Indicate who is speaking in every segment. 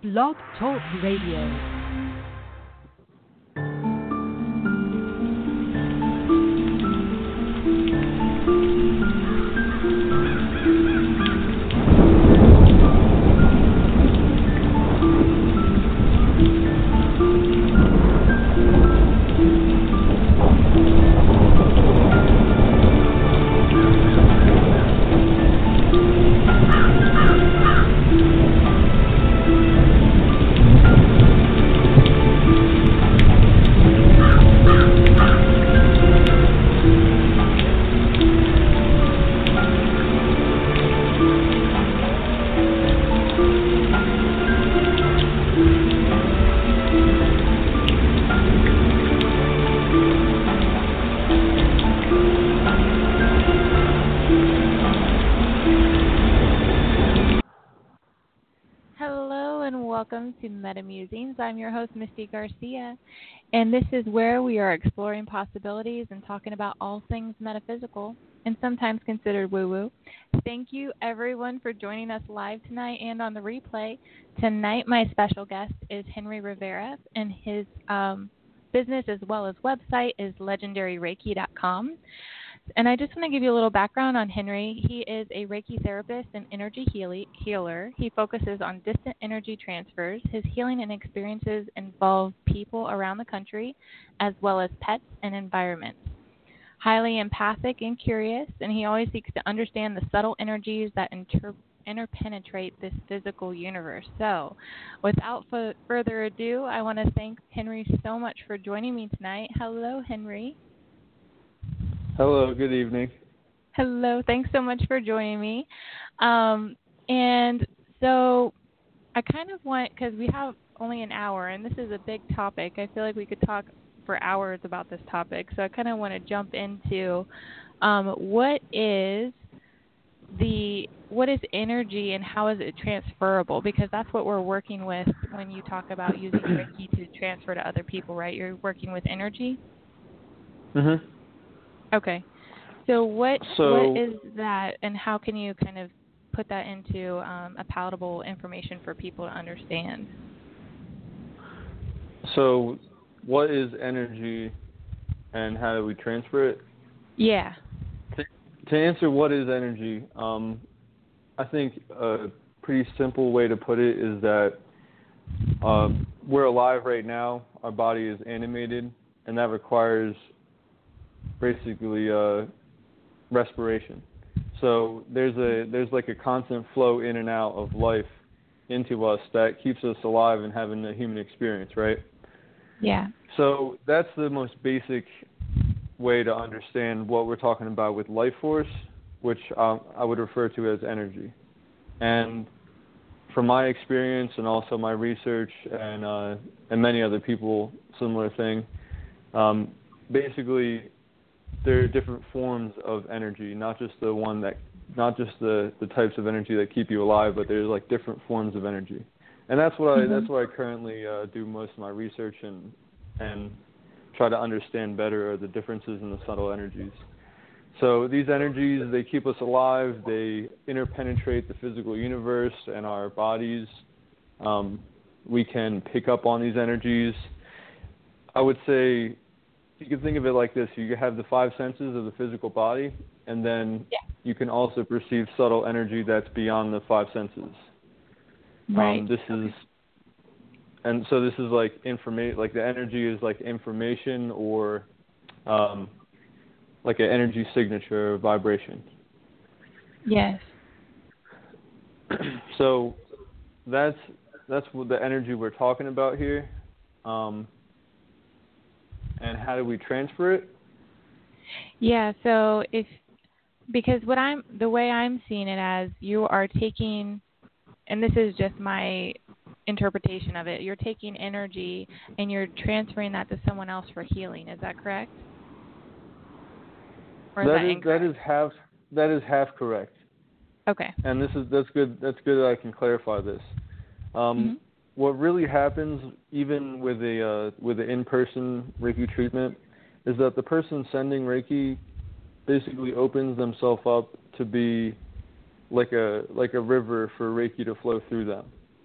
Speaker 1: Blog Talk Radio. To Meta Musings. I'm your host, Misty Garcia, and this is where we are exploring possibilities and talking about all things metaphysical and sometimes considered woo-woo. Thank you, everyone, for joining us live tonight and on the replay. Tonight, my special guest is Henry Rivera, and his business as well as website is legendaryreiki.com. And I just want to give you a little background on Henry. He is a Reiki therapist and energy healer. He focuses on distant energy transfers. His healing and experiences involve people around the country, as well as pets and environments. Highly empathic and curious, and he always seeks to understand the subtle energies that interpenetrate this physical universe. So, without further ado, I want to thank Henry so much for joining me tonight. Hello, Henry.
Speaker 2: Hello, good evening.
Speaker 1: Hello, thanks so much for joining me. And so I kind of want, because we have only an hour, and this is a big topic. I feel like we could talk for hours about this topic. So I kind of want to jump into what is energy and how is it transferable? Because that's what we're working with when you talk about using Reiki to transfer to other people, right? You're working with energy?
Speaker 2: Mm-hmm.
Speaker 1: Okay. So what is that, and how can you kind of put that into a palatable information for people to understand?
Speaker 2: So what is energy and how do we transfer it?
Speaker 1: Yeah.
Speaker 2: To answer what is energy, I think a pretty simple way to put it is that we're alive right now. Our body is animated, and that requires basically respiration. So there's like a constant flow in and out of life into us that keeps us alive and having a human experience, right?
Speaker 1: Yeah.
Speaker 2: So that's the most basic way to understand what we're talking about with life force, which I would refer to as energy. And from my experience and also my research and many other people, similar thing, basically there are different forms of energy, not just the types of energy that keep you alive, but there's like different forms of energy, and that's what I currently do most of my research and try to understand better are the differences in the subtle energies. So these energies, they keep us alive. They interpenetrate the physical universe and our bodies. We can pick up on these energies. I would say, you can think of it like this. You have the five senses of the physical body, and then you can also perceive subtle energy that's beyond the five senses.
Speaker 1: Right.
Speaker 2: This is like like the energy is like information or like an energy signature or vibration.
Speaker 1: Yes.
Speaker 2: So that's what the energy we're talking about here. And how do we transfer it?
Speaker 1: Yeah, so because the way I'm seeing it as, you are taking, and this is just my interpretation of it, you're taking energy and you're transferring that to someone else for healing. Is that correct? Or is that incorrect?
Speaker 2: That is half correct.
Speaker 1: Okay.
Speaker 2: And that's good that I can clarify this. What really happens, even with an in-person Reiki treatment, is that the person sending Reiki basically opens themselves up to be like a river for Reiki to flow through them.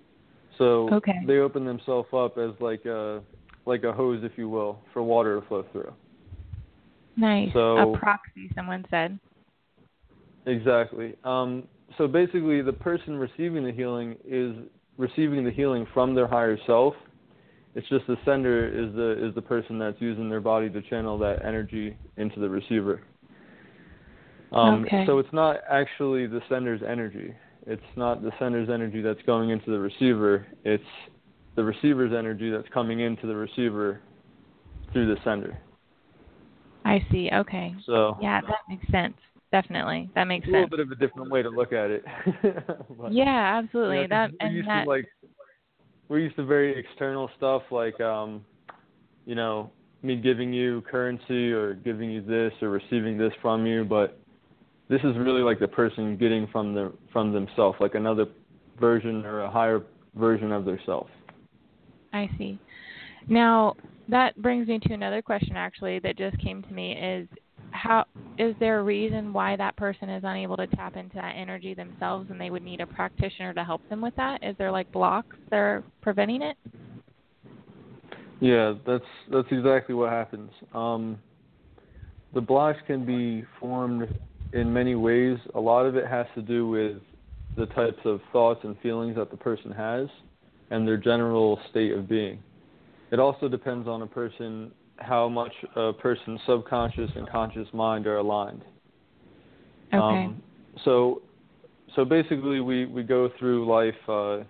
Speaker 2: So
Speaker 1: Okay.
Speaker 2: they open themselves up as like a hose, if you will, for water to flow through.
Speaker 1: Nice.
Speaker 2: So
Speaker 1: A proxy, someone said.
Speaker 2: exactly. So basically, the person receiving the healing is receiving the healing from their higher self. It's just the sender is the person that's using their body to channel that energy into the receiver.
Speaker 1: Okay.
Speaker 2: So it's not actually the sender's energy. It's not the sender's energy that's going into the receiver. It's the receiver's energy that's coming into the receiver through the sender.
Speaker 1: I see. Okay.
Speaker 2: So
Speaker 1: Yeah, that makes sense. Definitely. That makes
Speaker 2: it's a little
Speaker 1: sense.
Speaker 2: bit of a different way to look at it. But,
Speaker 1: Yeah, absolutely.
Speaker 2: you know, 'cause we're used to very external stuff like you know, me giving you currency or giving you this or receiving this from you, but this is really like the person getting from themselves, like another version or a higher version of their self.
Speaker 1: I see. Now, that brings me to another question actually that just came to me is there a reason why that person is unable to tap into that energy themselves and they would need a practitioner to help them with that? Is there like blocks that are preventing it?
Speaker 2: Yeah, that's exactly what happens. The blocks can be formed in many ways. A lot of it has to do with the types of thoughts and feelings that the person has and their general state of being. It also depends on a person, how much a person's subconscious and conscious mind are aligned.
Speaker 1: Okay.
Speaker 2: So basically we go through life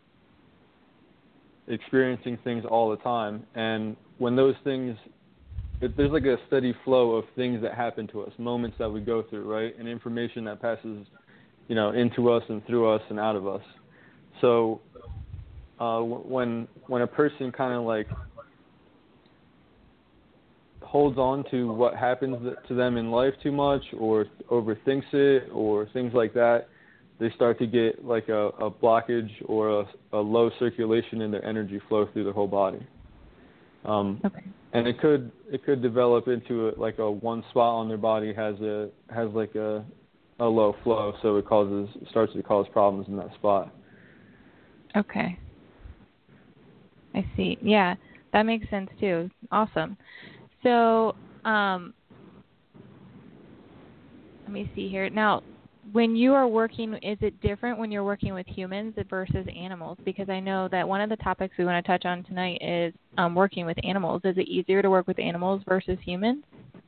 Speaker 2: experiencing things all the time, and when those things, there's like a steady flow of things that happen to us, moments that we go through, right, and information that passes, you know, into us and through us and out of us. So when a person kind of like holds on to what happens to them in life too much or overthinks it or things like that, they start to get like a blockage or a low circulation in their energy flow through their whole body.
Speaker 1: Okay.
Speaker 2: And it could develop into like a one spot on their body has like a low flow, so it starts to cause problems in that spot.
Speaker 1: Okay. I see. Yeah, that makes sense too. Awesome. So, let me see here. Now, when you are working, is it different when you're working with humans versus animals? Because I know that one of the topics we want to touch on tonight is working with animals. Is it easier to work with animals versus humans?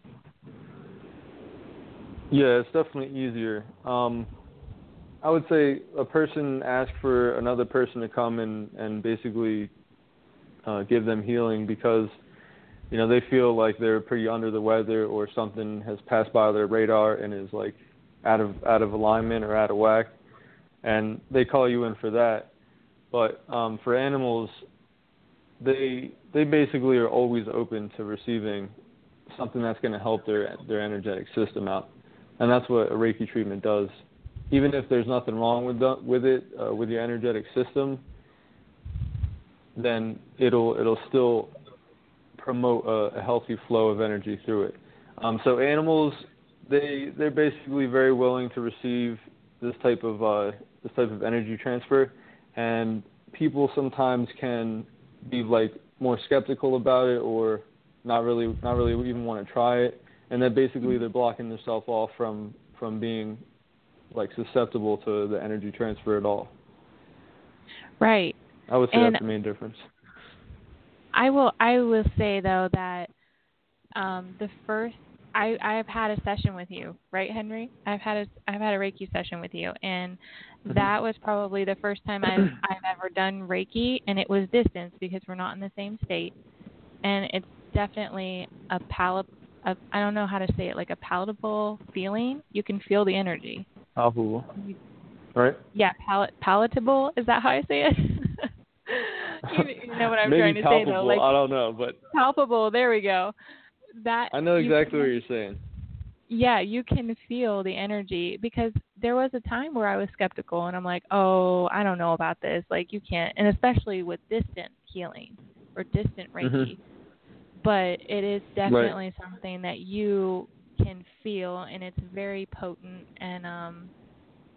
Speaker 2: Yeah, it's definitely easier. I would say a person asks for another person to come and basically give them healing because, you know, they feel like they're pretty under the weather or something has passed by their radar and is like out of alignment or out of whack, and they call you in for that. But for animals, they basically are always open to receiving something that's going to help their energetic system out, and that's what a Reiki treatment does. Even if there's nothing wrong with your energetic system, then it'll still promote a healthy flow of energy through it. So animals, they're basically very willing to receive this type of energy transfer, and people sometimes can be like more skeptical about it or not really even want to try it, and then basically they're blocking themselves off from being like susceptible to the energy transfer at all.
Speaker 1: Right.
Speaker 2: I would say that's the main difference.
Speaker 1: I will say though that I've had a session with you, right, Henry? I've had a Reiki session with you, and that was probably the first time I've ever done Reiki, and it was distance because we're not in the same state, and it's definitely I don't know how to say it, like a palatable feeling. You can feel the energy.
Speaker 2: Palatable, right?
Speaker 1: Yeah, palatable. Is that how I say it? you know what I'm trying to say, though. Like,
Speaker 2: I don't know, but
Speaker 1: palpable. There we go. That
Speaker 2: I know exactly what you're saying.
Speaker 1: Yeah, you can feel the energy because there was a time where I was skeptical and I'm like, oh, I don't know about this. Like, you can't, and especially with distant healing or distant Reiki.
Speaker 2: Mm-hmm.
Speaker 1: But it is definitely something that you can feel, and it's very potent, and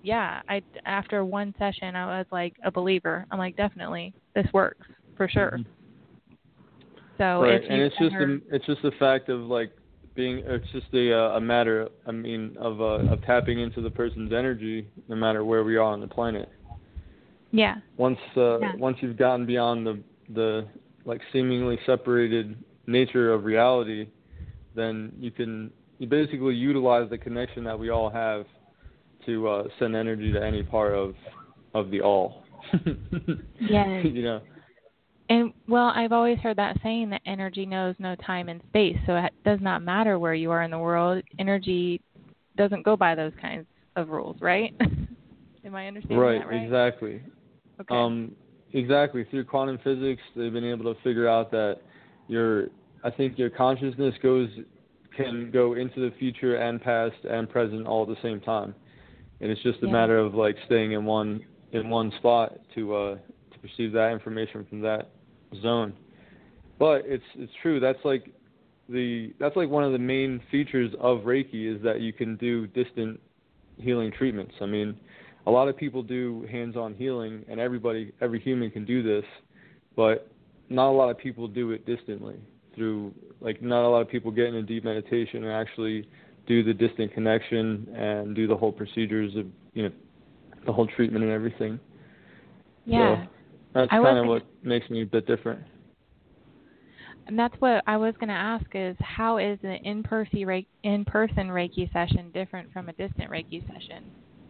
Speaker 1: after one session, I was like a believer. I'm like, definitely, this works for sure.
Speaker 2: Mm-hmm.
Speaker 1: So
Speaker 2: right,
Speaker 1: if
Speaker 2: and
Speaker 1: you
Speaker 2: it's just the fact of like it's just a matter, of tapping into the person's energy, no matter where we are on the planet.
Speaker 1: yeah.
Speaker 2: Once you've gotten beyond the like seemingly separated nature of reality, then you basically utilize the connection that we all have to send energy to any part of the all.
Speaker 1: Yes.
Speaker 2: You know.
Speaker 1: And well, I've always heard that saying that energy knows no time and space, so it does not matter where you are in the world. Energy doesn't go by those kinds of rules, right? Am I understanding that right?
Speaker 2: Exactly.
Speaker 1: Okay.
Speaker 2: Exactly. Through quantum physics, they've been able to figure out that your consciousness can go into the future and past and present all at the same time, and it's just a matter of like staying in one spot to perceive that information from that zone. But it's true. That's like one of the main features of Reiki is that you can do distant healing treatments. I mean, a lot of people do hands-on healing, and every human can do this, but not a lot of people do it distantly. Not a lot of people get into deep meditation and actually do the distant connection and do the whole procedures of the whole treatment and everything.
Speaker 1: Yeah.
Speaker 2: So that's kind of what makes me a bit different.
Speaker 1: And that's what I was going to ask is, how is an in-person Reiki session different from a distant Reiki session?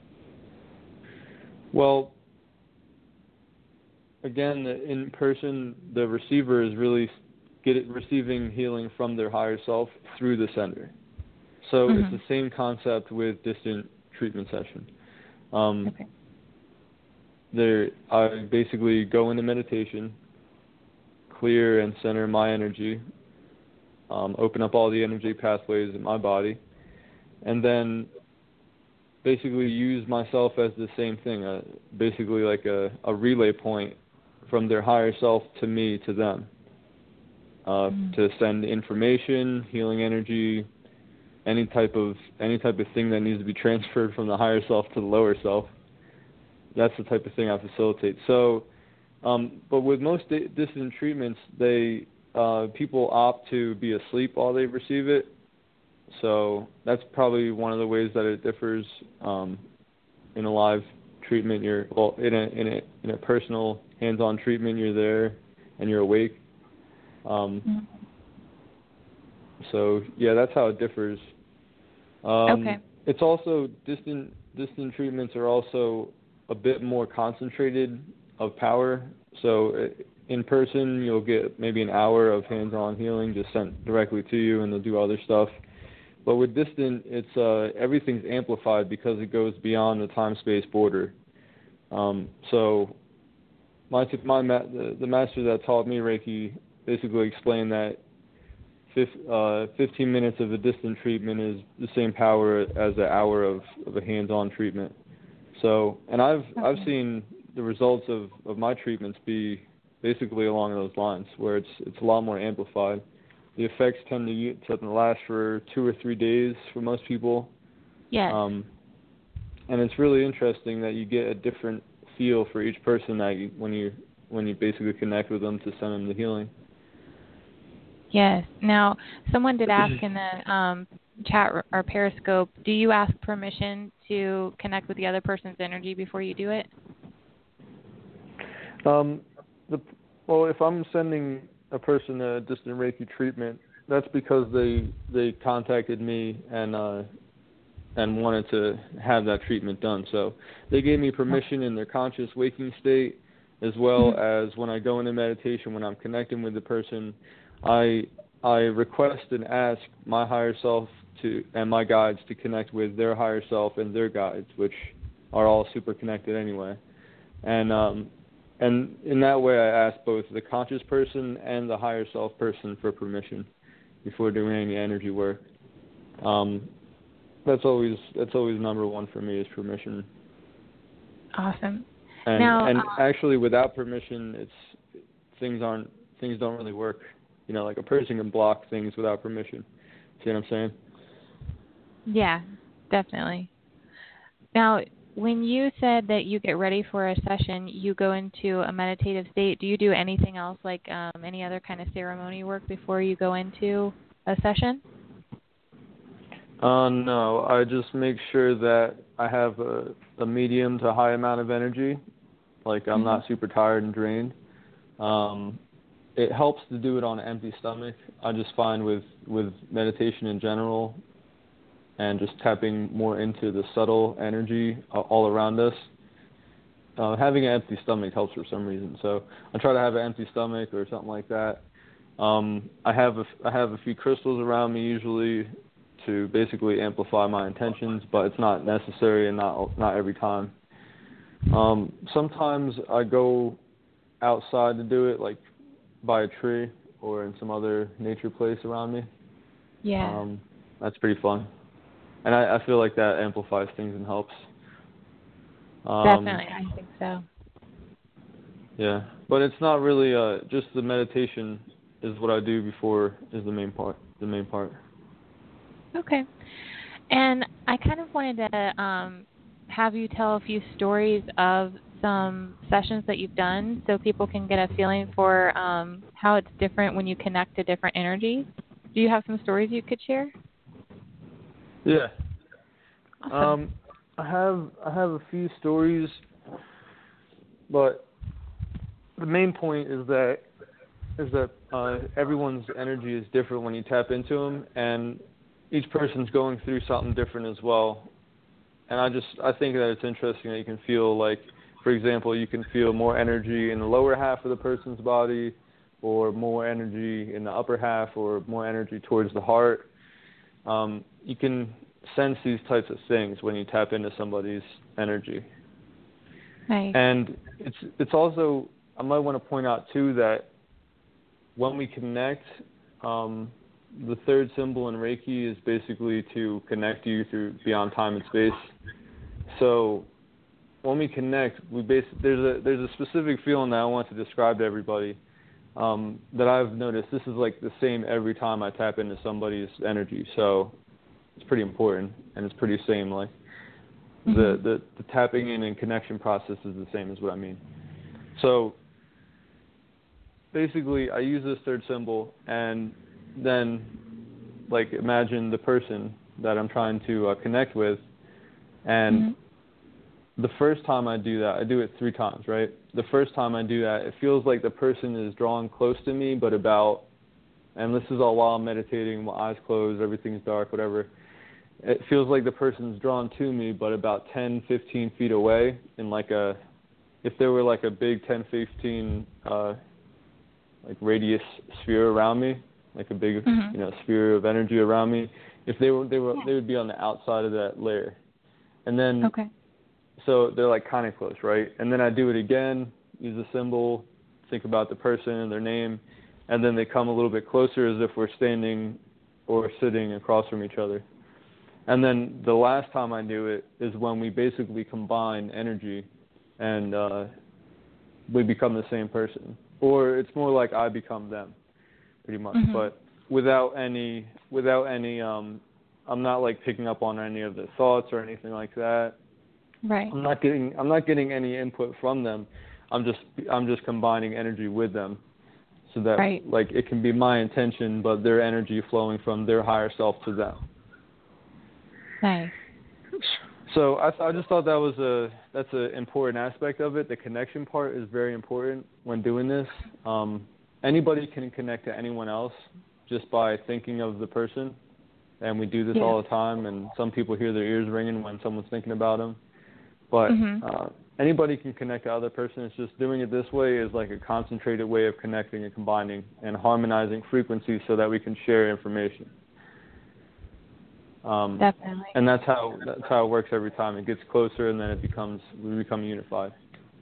Speaker 2: Well, again, in person, the receiver is really receiving healing from their higher self through the sender. So it's the same concept with distant treatment session.
Speaker 1: Okay.
Speaker 2: I basically go into meditation, clear and center my energy, open up all the energy pathways in my body, and then basically use myself as the same thing, basically like a relay point from their higher self to me, to them, to send information, healing energy, any type of thing that needs to be transferred from the higher self to the lower self. That's the type of thing I facilitate. So, but with most distant treatments, people opt to be asleep while they receive it. So that's probably one of the ways that it differs. In a live treatment, in a personal hands-on treatment, you're there and you're awake. So yeah, that's how it differs.
Speaker 1: Okay.
Speaker 2: It's also distant treatments are also a bit more concentrated of power. So in person, you'll get maybe an hour of hands-on healing just sent directly to you, and they'll do other stuff. But with distant, it's everything's amplified because it goes beyond the time-space border. So the master that taught me Reiki basically explained that 15 minutes of a distant treatment is the same power as an hour of a hands-on treatment. So, and I've seen the results of my treatments be basically along those lines, where it's a lot more amplified. The effects tend to last for 2 or 3 days for most people.
Speaker 1: Yes.
Speaker 2: And it's really interesting that you get a different feel for each person when you basically connect with them to send them the healing.
Speaker 1: Yes. Now, someone did ask in the chat or Periscope, do you ask permission to connect with the other person's energy before you do it?
Speaker 2: Well, if I'm sending a person a distant Reiki treatment, that's because they contacted me and wanted to have that treatment done. So they gave me permission in their conscious waking state, as well as when I go into meditation, when I'm connecting with the person, I request and ask my higher self and my guides to connect with their higher self and their guides, which are all super connected anyway. And in that way, I ask both the conscious person and the higher self person for permission before doing any energy work. That's always number one for me, is permission.
Speaker 1: Awesome.
Speaker 2: And actually, without permission, things don't really work. Like a person can block things without permission. See what I'm saying?
Speaker 1: Yeah, definitely. Now, when you said that you get ready for a session, you go into a meditative state. Do you do anything else, like any other kind of ceremony work before you go into a session?
Speaker 2: No, I just make sure that I have a medium to high amount of energy, like I'm not super tired and drained. It helps to do it on an empty stomach. I just find with meditation in general and just tapping more into the subtle energy all around us, having an empty stomach helps for some reason. So I try to have an empty stomach or something like that. I have a few crystals around me usually to basically amplify my intentions, but it's not necessary and not every time. Sometimes I go outside to do it, like by a tree or in some other nature place around me.
Speaker 1: Yeah.
Speaker 2: That's pretty fun. And I feel like that amplifies things and helps.
Speaker 1: Definitely, I think so.
Speaker 2: Yeah, but it's not really just the meditation is what I do before is the main part.
Speaker 1: Okay. And I kind of wanted to have you tell a few stories of some sessions that you've done so people can get a feeling for how it's different when you connect to different energies. Do you have some stories you could share?
Speaker 2: Yeah.
Speaker 1: Awesome.
Speaker 2: I have a few stories, but the main point is that everyone's energy is different when you tap into them, and each person's going through something different as well. And I think that it's interesting that you can feel like, for example, you can feel more energy in the lower half of the person's body, or more energy in the upper half, or more energy towards the heart. You can sense these types of things when you tap into somebody's energy.
Speaker 1: Nice.
Speaker 2: And it's also, I might want to point out too that when we connect, the third symbol in Reiki is basically to connect you through beyond time and space. So when we connect, there's a specific feeling that I want to describe to everybody that I've noticed. This is like the same every time I tap into somebody's energy. So it's pretty important, and it's pretty same. Like the tapping in and connection process is the same, is what I mean. So basically, I use this third symbol, and then like imagine the person that I'm trying to connect with, and the first time I do that, I do it 3 times, right? The first time I do that, it feels like the person is drawn close to me, but about, and this is all while I'm meditating, my eyes closed, everything's dark, whatever. It feels like the person's drawn to me, but about 10, 15 feet away, in like if there were like a big 10, 15 like radius sphere around me, like a big sphere of energy around me. If they would be on the outside of that layer, and then so they're like kind of close, right? And then I do it again, use a symbol, think about the person and their name, and then they come a little bit closer as if we're standing or sitting across from each other. And then the last time I do it is when we basically combine energy and we become the same person. Or it's more like I become them, pretty much. But without any I'm not like picking up on any of their thoughts or anything like that.
Speaker 1: Right.
Speaker 2: I'm not getting any input from them. I'm just combining energy with them, so that like it can be my intention, but their energy flowing from their higher self to them.
Speaker 1: Nice.
Speaker 2: So I just thought that's an important aspect of it. The connection part is very important when doing this. Anybody can connect to anyone else just by thinking of the person, and we do this all the time. And some people hear their ears ringing when someone's thinking about them. But anybody can connect to other person. It's just doing it this way is like a concentrated way of connecting and combining and harmonizing frequencies so that we can share information.
Speaker 1: Definitely.
Speaker 2: And that's how it works every time. It gets closer, and then we become unified.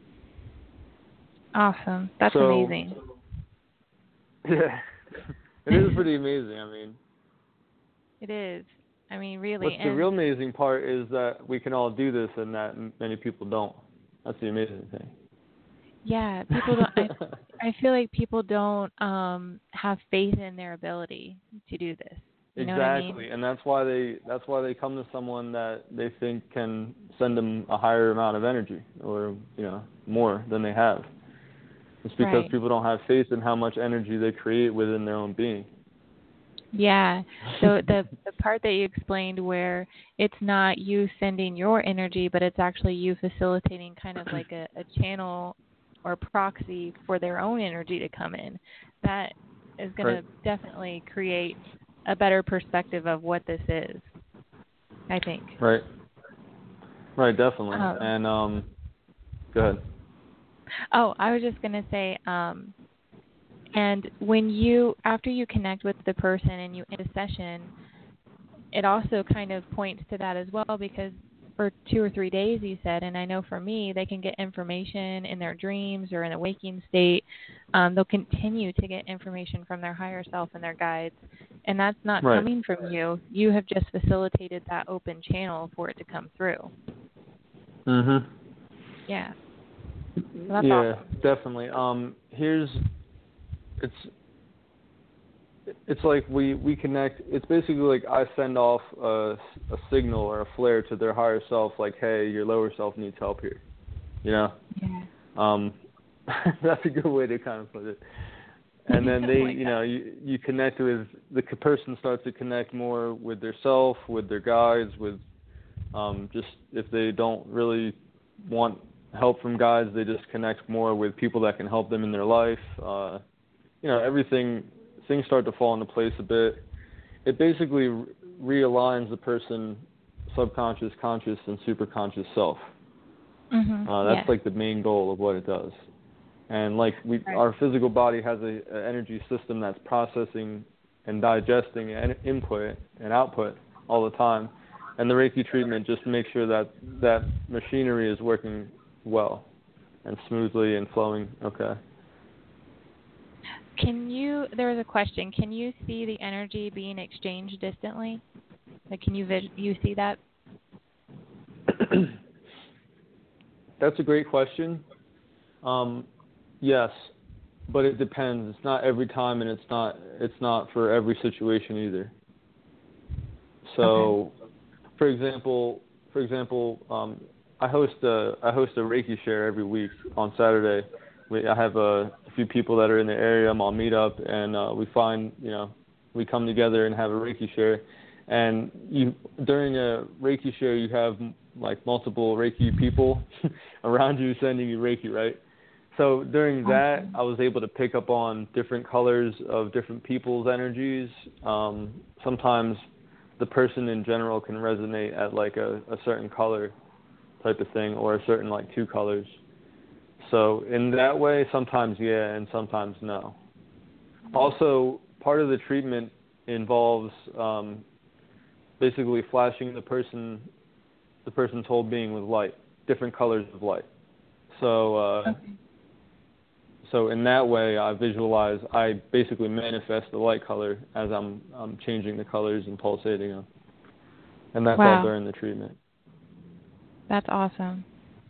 Speaker 1: Awesome. That's amazing.
Speaker 2: Yeah, it is pretty amazing. I mean,
Speaker 1: it is. I mean, really.
Speaker 2: But the real amazing part is that we can all do this, and that many people don't. That's the amazing thing.
Speaker 1: Yeah, people don't. I feel like people don't have faith in their ability to do this. You know what I mean?
Speaker 2: Exactly, and that's why they come to someone that they think can send them a higher amount of energy, or more than they have. It's because
Speaker 1: Right.
Speaker 2: people don't have faith in how much energy they create within their own being.
Speaker 1: Yeah. So the part that you explained where it's not you sending your energy, but it's actually you facilitating kind of like a channel or proxy for their own energy to come in, that is going to definitely create a better perspective of what this is, I think.
Speaker 2: Right. Right, definitely. And go ahead.
Speaker 1: Oh, I was just going to say, and after you connect with the person and you end a session, it also kind of points to that as well, because for 2 or 3 days, you said, and I know for me, they can get information in their dreams or in a waking state. They'll continue to get information from their higher self and their guides, and that's not coming from you. You have just facilitated that open channel for it to come through.
Speaker 2: Mhm.
Speaker 1: Yeah. So that's awesome.
Speaker 2: Definitely. It's like we connect. It's basically like I send off a signal or a flare to their higher self, like, hey, your lower self needs help here.
Speaker 1: Yeah.
Speaker 2: That's a good way to kind of put it. And then you connect with the person, starts to connect more with their self, with their guides, with just if they don't really want help from guides, they just connect more with people that can help them in their life. Things start to fall into place a bit. It basically realigns the person's subconscious, conscious, and superconscious self. That's like the main goal of what it does. And like our physical body has an energy system that's processing and digesting input and output all the time. And the Reiki treatment just makes sure that machinery is working well and smoothly and flowing. Okay.
Speaker 1: There was a question, can you see the energy being exchanged distantly? Like, can you see that?
Speaker 2: That's a great question. Yes, but it depends. It's not every time, and it's not for every situation either. So, for example, I host a Reiki share every week on Saturday. I have a few people that are in the area. I'll meet up, and we come together and have a Reiki share. And during a Reiki share, you have like multiple Reiki people around you sending you Reiki, right? So during that, I was able to pick up on different colors of different people's energies. Sometimes the person in general can resonate at like a certain color type of thing, or a certain like 2 colors. So in that way, sometimes yeah, and sometimes no. Also, part of the treatment involves basically flashing the person's whole being with light, different colors of light. So so in that way, I basically manifest the light color as I'm changing the colors and pulsating them. And that's all during the treatment.
Speaker 1: That's awesome.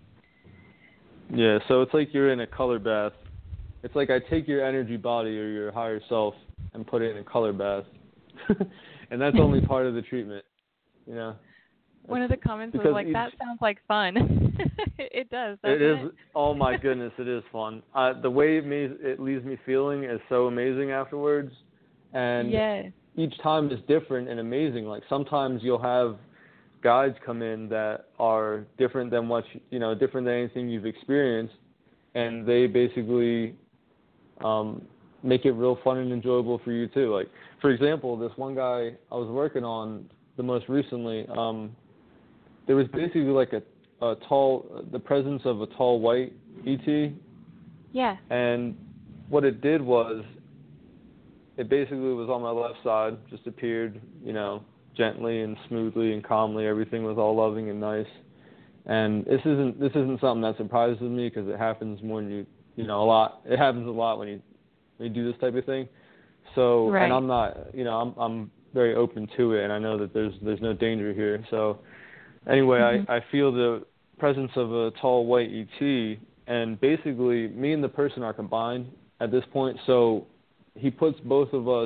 Speaker 2: Yeah, so it's like you're in a color bath. It's like I take your energy body or your higher self and put it in a color bath. And that's only part of the treatment,
Speaker 1: One of the comments was like, that sounds like fun. It does, doesn't it?
Speaker 2: It is. Oh, my goodness, it is fun. The way it leaves me feeling is so amazing afterwards. And each time is different and amazing. Like sometimes you'll have guides come in that are different than different than anything you've experienced, and they basically make it real fun and enjoyable for you too. Like, for example, this one guy I was working on the most recently, there was basically like the presence of a tall white ET.
Speaker 1: Yeah.
Speaker 2: And what it did was, it basically was on my left side, just appeared, gently and smoothly and calmly. Everything was all loving and nice. And this isn't something that surprises me, because it happens more than a lot. It happens a lot when you do this type of thing. So, and I'm not, I'm very open to it, and I know that there's no danger here. So, anyway, I feel the presence of a tall white ET, and basically me and the person are combined at this point. So he puts both of us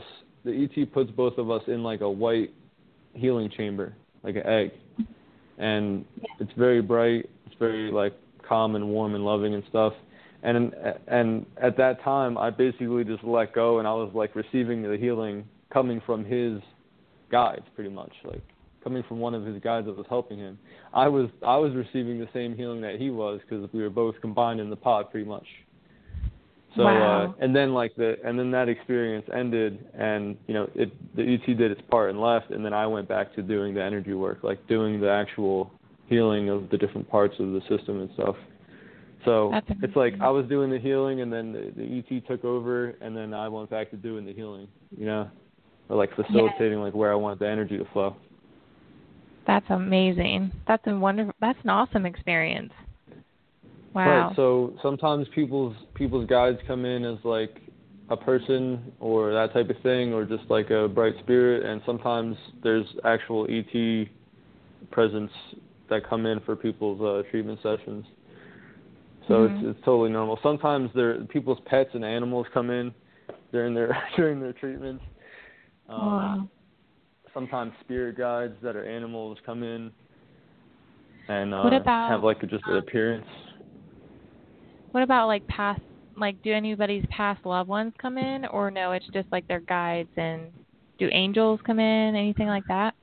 Speaker 2: the ET puts both of us in like a white healing chamber, like an egg, and it's very bright. It's very like calm and warm and loving and stuff. And at that time, I basically just let go, and I was like receiving the healing coming from his guides, pretty much, like coming from one of his guides that was helping him. I was receiving the same healing that he was, because we were both combined in the pod, pretty much. So
Speaker 1: wow.
Speaker 2: and then that experience ended, and the ET did its part and left, and then I went back to doing the energy work, like doing the actual healing of the different parts of the system and stuff. So it's like I was doing the healing, and then the ET took over, and then I went back to doing the healing, or like facilitating like where I want the energy to flow.
Speaker 1: That's amazing. That's an awesome experience. Wow.
Speaker 2: Right. So sometimes people's guides come in as like a person or that type of thing, or just like a bright spirit, and sometimes there's actual ET presence that come in for people's treatment sessions. So it's totally normal. Sometimes people's pets and animals come in during their treatments.
Speaker 1: Wow.
Speaker 2: Sometimes spirit guides that are animals come in and have like just an appearance.
Speaker 1: What about like past, like do anybody's past loved ones come in, or no, it's just like their guides? And do angels come in, anything like that?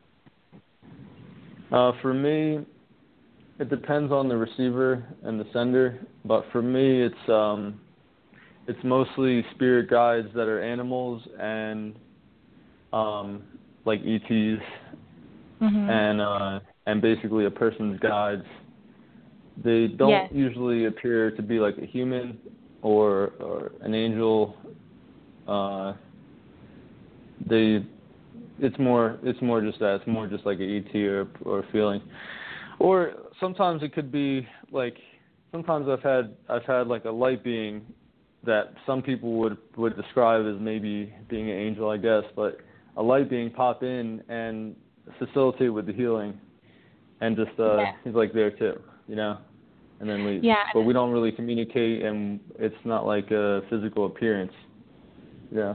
Speaker 2: For me, it depends on the receiver and the sender, but for me, it's mostly spirit guides that are animals and like ETs, and basically a person's guides. They don't usually appear to be like a human or an angel. It's more just that. It's more just like an ET or a feeling. Or sometimes it could be like, sometimes I've had like a light being that some people would describe as maybe being an angel, I guess, but a light being pop in and facilitate with the healing, and just he's like there too, and then leave.
Speaker 1: Yeah.
Speaker 2: But we don't really communicate, and it's not like a physical appearance. Yeah.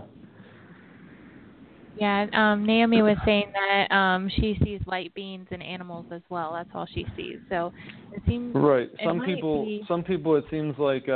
Speaker 1: Yeah, Naomi was saying that she sees light beings and animals as well. That's all she sees. So it seems
Speaker 2: right. Some people it seems like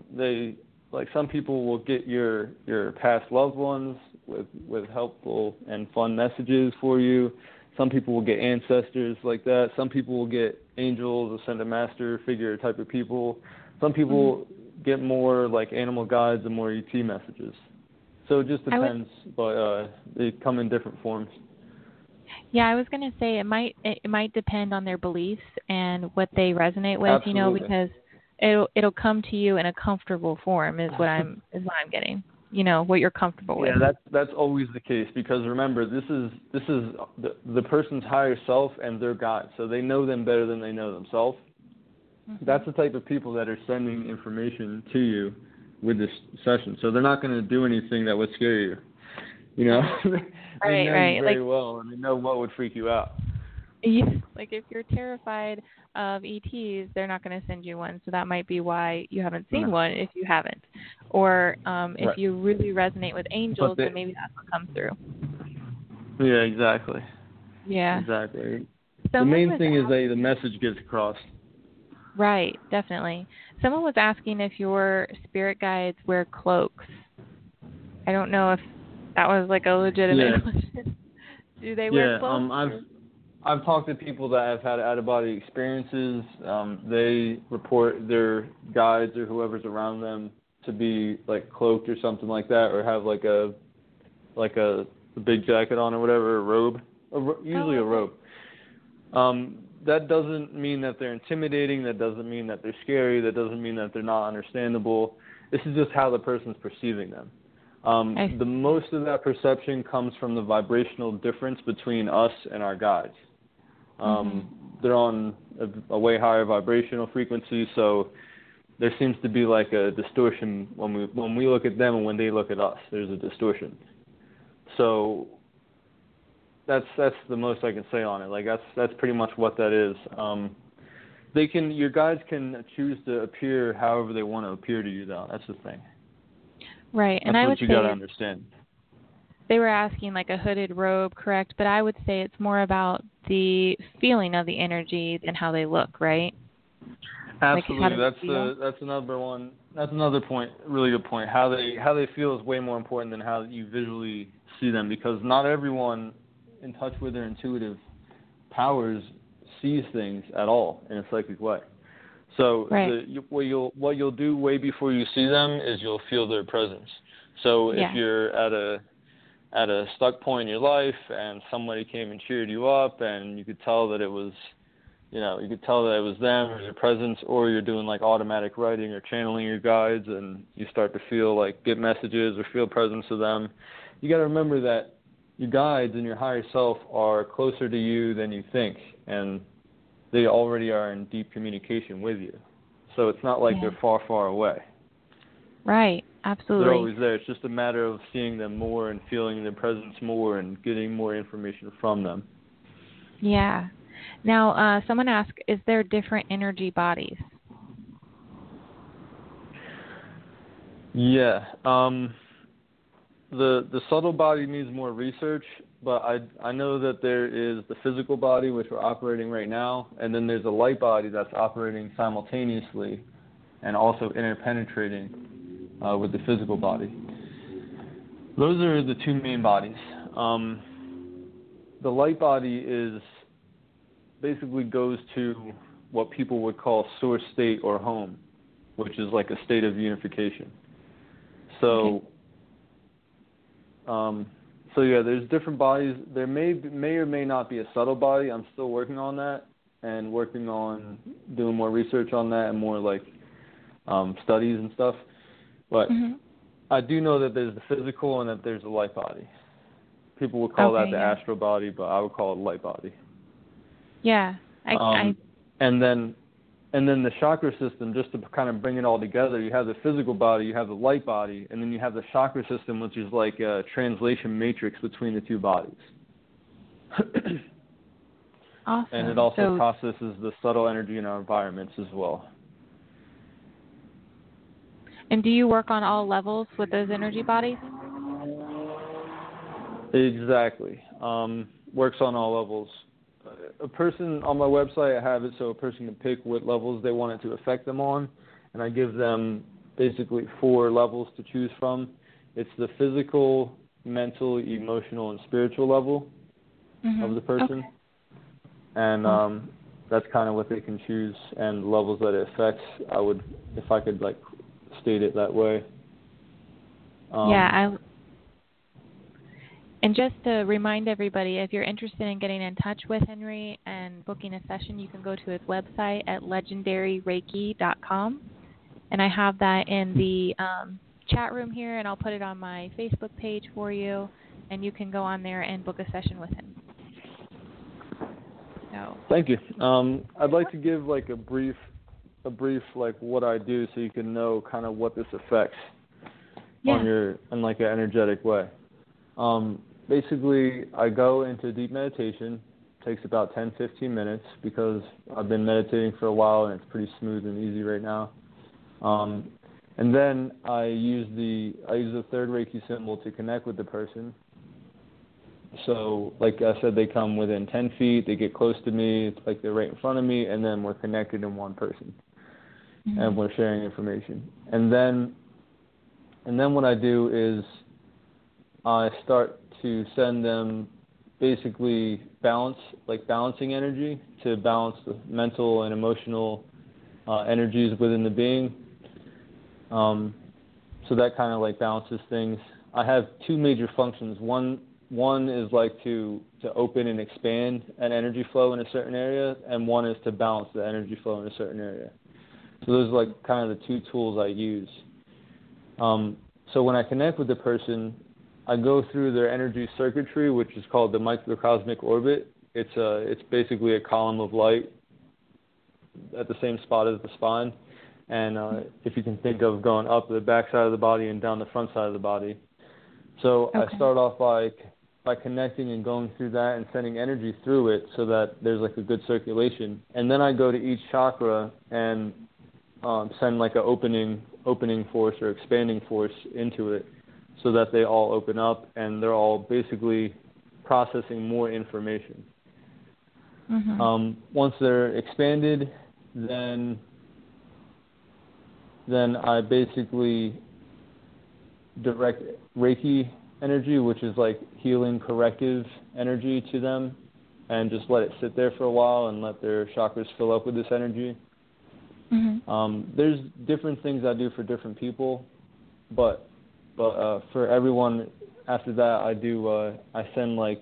Speaker 2: some people will get your past loved ones with helpful and fun messages for you. Some people will get ancestors like that. Some people will get angels, ascended master figure type of people. Some people get more like animal guides and more ET messages. So it just depends, but they come in different forms.
Speaker 1: Yeah, I was going to say it might depend on their beliefs and what they resonate with,
Speaker 2: Absolutely.
Speaker 1: because it'll come to you in a comfortable form is what I'm getting. What you're comfortable with.
Speaker 2: Yeah, that's always the case, because remember, this is the person's higher self and their guide, so they know them better than they know themselves. That's the type of people that are sending information to you with this session. So they're not going to do anything that would scare you. They know you very well, and they know what would freak you out.
Speaker 1: Yeah, like if you're terrified of ETs, they're not going to send you one. So that might be why you haven't seen one if you haven't. Or if you really resonate with angels, then maybe that's what comes through.
Speaker 2: Yeah, exactly.
Speaker 1: Yeah.
Speaker 2: Exactly. The main thing is that the message gets across.
Speaker 1: Right, definitely. Someone was asking if your spirit guides wear cloaks. I don't know if that was like a legitimate question. Do they wear cloaks?
Speaker 2: I've talked to people that have had out-of-body experiences. They report their guides or whoever's around them to be like cloaked or something like that, or have like a big jacket on or whatever, a robe, usually a robe. That doesn't mean that they're intimidating. That doesn't mean that they're scary. That doesn't mean that they're not understandable. This is just how the person's perceiving them. The most of that perception comes from the vibrational difference between us and our guides. They're on a way higher vibrational frequency, so there seems to be like a distortion when we look at them and when they look at us. There's a distortion. So that's the most I can say on it. Like that's pretty much what that is. Your guides can choose to appear however they want to appear to you, though. That's the thing.
Speaker 1: Right, and
Speaker 2: that's
Speaker 1: I
Speaker 2: what
Speaker 1: would
Speaker 2: you
Speaker 1: say
Speaker 2: got to understand.
Speaker 1: they were asking like a hooded robe, correct? But I would say it's more about the feeling of the energy than how they look, right?
Speaker 2: Absolutely.
Speaker 1: Like
Speaker 2: that's another one. That's another point. Really good point. How they feel is way more important than how you visually see them, because not everyone in touch with their intuitive powers sees things at all in a psychic way. So what you'll do way before you see them is you'll feel their presence. So if you're at a stuck point in your life and somebody came and cheered you up and you could tell that it was, you could tell that it was them or their presence, or you're doing like automatic writing or channeling your guides and you start to feel like get messages or feel presence of them, you got to remember that your guides and your higher self are closer to you than you think, and they already are in deep communication with you. So it's not like they're far, far away.
Speaker 1: Right, absolutely.
Speaker 2: They're always there. It's just a matter of seeing them more and feeling their presence more and getting more information from them.
Speaker 1: Yeah. Now, someone asked, is there different energy bodies?
Speaker 2: Yeah. The subtle body needs more research, but I know that there is the physical body, which we're operating right now, and then there's a light body that's operating simultaneously and also interpenetrating with the physical body. Those are the two main bodies. The light body basically goes to what people would call source state or home, which is like a state of unification. So, there's different bodies. There may or may not be a subtle body. I'm still working on that and working on doing more research on that and more like studies and stuff. But I do know that there's the physical and that there's a light body. People would call that the astral body, but I would call it light body.
Speaker 1: Yeah.
Speaker 2: And then the chakra system, just to kind of bring it all together, you have the physical body, you have the light body, and then you have the chakra system, which is like a translation matrix between the two bodies.
Speaker 1: Awesome.
Speaker 2: And it also processes the subtle energy in our environments as well.
Speaker 1: And do you work on all levels with those energy bodies?
Speaker 2: Exactly. Works on all levels. A person on my website, I have it so a person can pick what levels they want it to affect them on, and I give them basically 4 levels to choose from. It's the physical, mental, emotional, and spiritual level of the person.
Speaker 1: Okay.
Speaker 2: And that's kind of what they can choose, and the levels that it affects, if I could like state it that way.
Speaker 1: And just to remind everybody, if you're interested in getting in touch with Henry and booking a session, you can go to his website at legendaryreiki.com. And I have that in the chat room here, and I'll put it on my Facebook page for you, and you can go on there and book a session with him. So.
Speaker 2: Thank you. I'd like to give like a brief like what I do, so you can know kind of what this affects in like an energetic way. Basically, I go into deep meditation. It takes about 10-15 minutes because I've been meditating for a while and it's pretty smooth and easy right now. And then I use the third Reiki symbol to connect with the person. So, like I said, they come within 10 feet, they get close to me, it's like they're right in front of me, and then we're connected in one person. And we're sharing information. And then what I do is I start to send them basically balancing energy to balance the mental and emotional energies within the being. So that kind of like balances things. I have 2 major functions. One is like to open and expand an energy flow in a certain area, and one is to balance the energy flow in a certain area. So those are like kind of the 2 tools I use. So when I connect with the person, I go through their energy circuitry, which is called the microcosmic orbit. It's basically a column of light at the same spot as the spine. And if you can think of going up the back side of the body and down the front side of the body. So I start off by connecting and going through that and sending energy through it so that there's like a good circulation. And then I go to each chakra and send like an opening force or expanding force into it so that they all open up and they're all basically processing more information. Once they're expanded, then I basically direct Reiki energy, which is like healing, corrective energy to them, and just let it sit there for a while and let their chakras fill up with this energy. There's different things I do for different people, but for everyone after that, I send like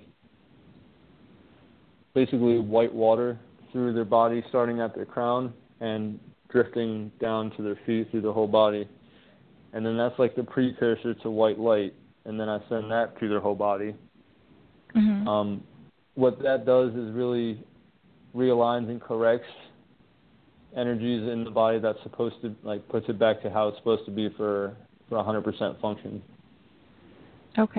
Speaker 2: basically white water through their body, starting at their crown and drifting down to their feet through the whole body. And then that's like the precursor to white light, and then I send that through their whole body. What that does is really realigns and corrects energies in the body that's supposed to, like, puts it back to how it's supposed to be for 100% function. Okay.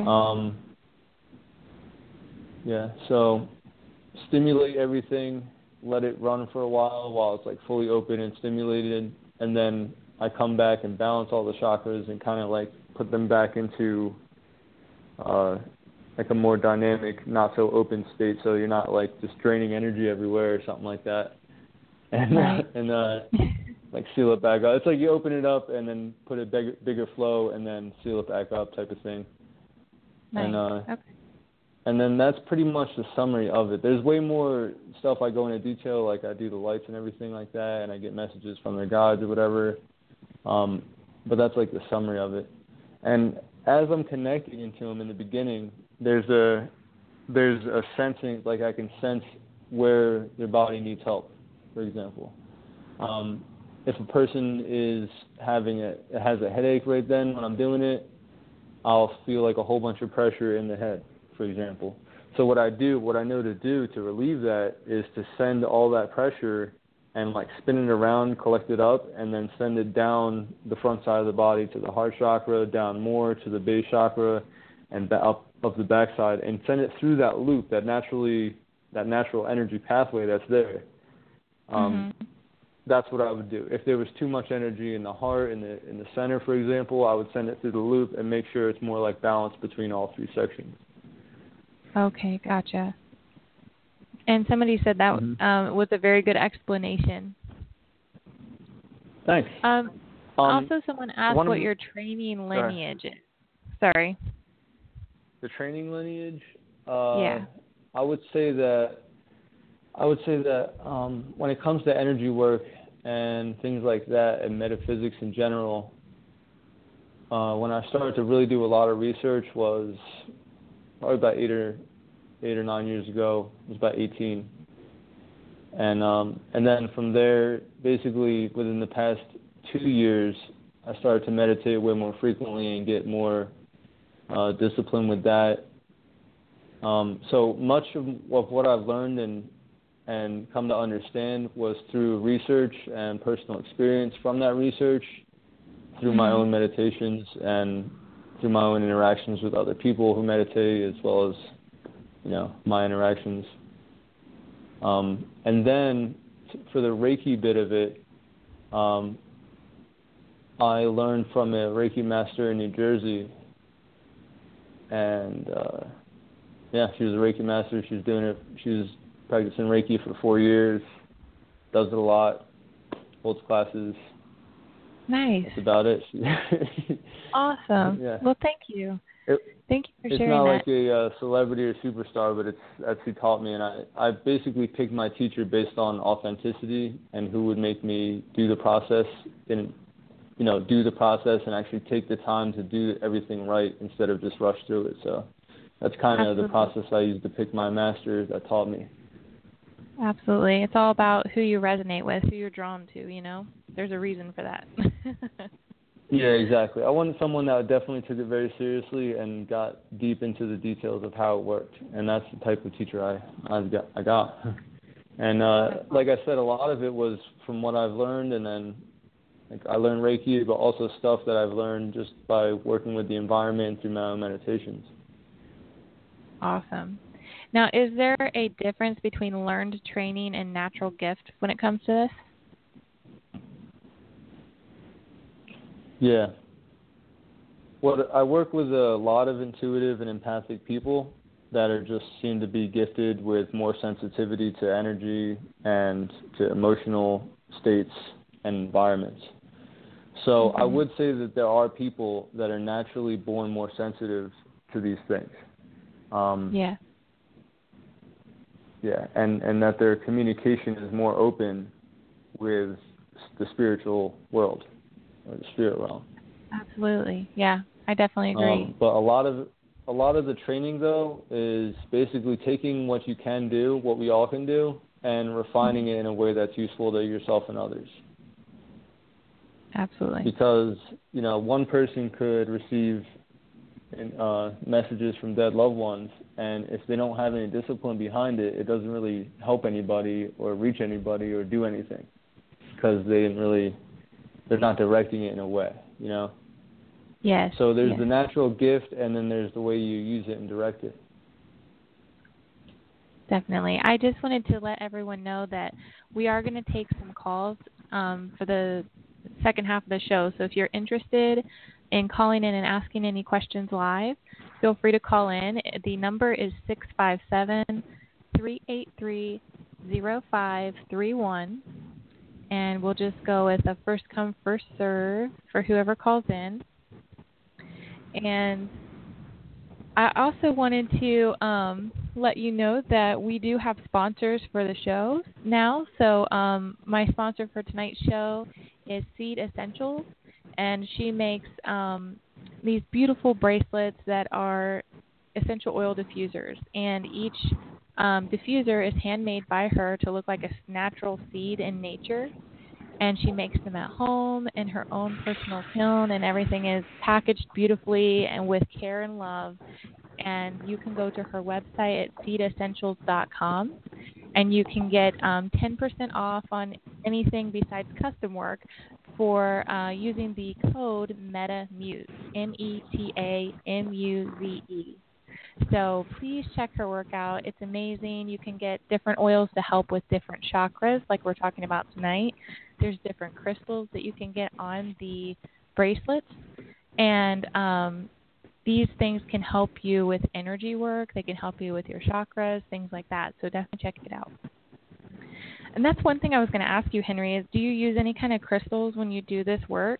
Speaker 2: Yeah, so stimulate everything, let it run for a while it's like fully open and stimulated, and then I come back and balance all the chakras and kind of like put them back into like a more dynamic, not so open state, so you're not like just draining energy everywhere or something like that. And like seal it back up. It's like you open it up and then put a bigger flow and then seal it back up type of thing. Nice. And then that's pretty much the summary of it. There's way more stuff I go into detail, like I do the lights and everything like that, and I get messages from their guides or whatever. But that's like the summary of it. And as I'm connecting into them in the beginning, there's a sensing, like I can sense where their body needs help, for example. If a person has a headache right then when I'm doing it, I'll feel like a whole bunch of pressure in the head, for example. So what I know to do to relieve that is to send all that pressure and like spin it around, collect it up, and then send it down the front side of the body to the heart chakra, down more to the base chakra, and up the backside, and send it through that loop, that natural energy pathway that's there. That's what I would do. If there was too much energy in the heart, in the center, for example, I would send it through the loop and make sure it's more like balanced between all three sections. Okay,
Speaker 1: gotcha. And somebody said that was a very good explanation.
Speaker 2: Thanks.
Speaker 1: Also, someone asked what your training lineage is. Sorry.
Speaker 2: The training lineage?
Speaker 1: Yeah.
Speaker 2: I would say that when it comes to energy work and things like that and metaphysics in general, when I started to really do a lot of research was probably about 8 or 9 years ago. I was about 18. And then from there, basically within the past 2 years, I started to meditate way more frequently and get more discipline with that. So much of what I've learned and come to understand was through research and personal experience from that research, through my own meditations and through my own interactions with other people who meditate, as well as, my interactions. And then for the Reiki bit of it, I learned from a Reiki master in New Jersey, and she was a Reiki master. She was practicing Reiki for 4 years, does it a lot, holds classes.
Speaker 1: Nice.
Speaker 2: That's about it.
Speaker 1: Awesome. Yeah. Well, thank you. Thank you for sharing that.
Speaker 2: It's not like a celebrity or superstar, but that's who taught me, and I basically picked my teacher based on authenticity and who would make me do the process and and actually take the time to do everything right instead of just rush through it. So that's kind of the process I used to pick my master that taught me.
Speaker 1: Absolutely. It's all about who you resonate with, who you're drawn to, There's a reason for that.
Speaker 2: Yeah, exactly. I wanted someone that definitely took it very seriously and got deep into the details of how it worked, and that's the type of teacher I got. And like I said, a lot of it was from what I've learned, and then I learned Reiki, but also stuff that I've learned just by working with the environment through my own meditations.
Speaker 1: Awesome. Now, is there a difference between learned training and natural gift when it comes to this?
Speaker 2: Yeah. I work with a lot of intuitive and empathic people that are just seem to be gifted with more sensitivity to energy and to emotional states and environments. So I would say that there are people that are naturally born more sensitive to these things.
Speaker 1: Yeah.
Speaker 2: Yeah, and that their communication is more open with the spiritual world, or the spirit realm.
Speaker 1: Absolutely. Yeah, I definitely agree.
Speaker 2: But a lot of the training, though, is basically taking what you can do, what we all can do, and refining it in a way that's useful to yourself and others.
Speaker 1: Absolutely.
Speaker 2: Because, one person could receive messages from dead loved ones, and if they don't have any discipline behind it, it doesn't really help anybody or reach anybody or do anything, because they're not directing it in a way,
Speaker 1: Yes.
Speaker 2: So there's the natural gift, and then there's the way you use it and direct it.
Speaker 1: Definitely. I just wanted to let everyone know that we are going to take some calls for the second half of the show. So if you're interested in calling in and asking any questions live, feel free to call in. The number is 657-383-0531. And we'll just go with a first come, first serve for whoever calls in. And I also wanted to let you know that we do have sponsors for the show now. So my sponsor for tonight's show is Seed Essentials, and she makes these beautiful bracelets that are essential oil diffusers. And each diffuser is handmade by her to look like a natural seed in nature. And she makes them at home in her own personal kiln, and everything is packaged beautifully and with care and love. And you can go to her website at seedessentials.com, and you can get 10% off on anything besides custom work for using the code METAMUZE, METAMUZE. So please check her work out. It's amazing. You can get different oils to help with different chakras, like we're talking about tonight. There's different crystals that you can get on the bracelets. And these things can help you with energy work. They can help you with your chakras, things like that. So definitely check it out. And that's one thing I was going to ask you, Henry, is do you use any kind of crystals when you do this work?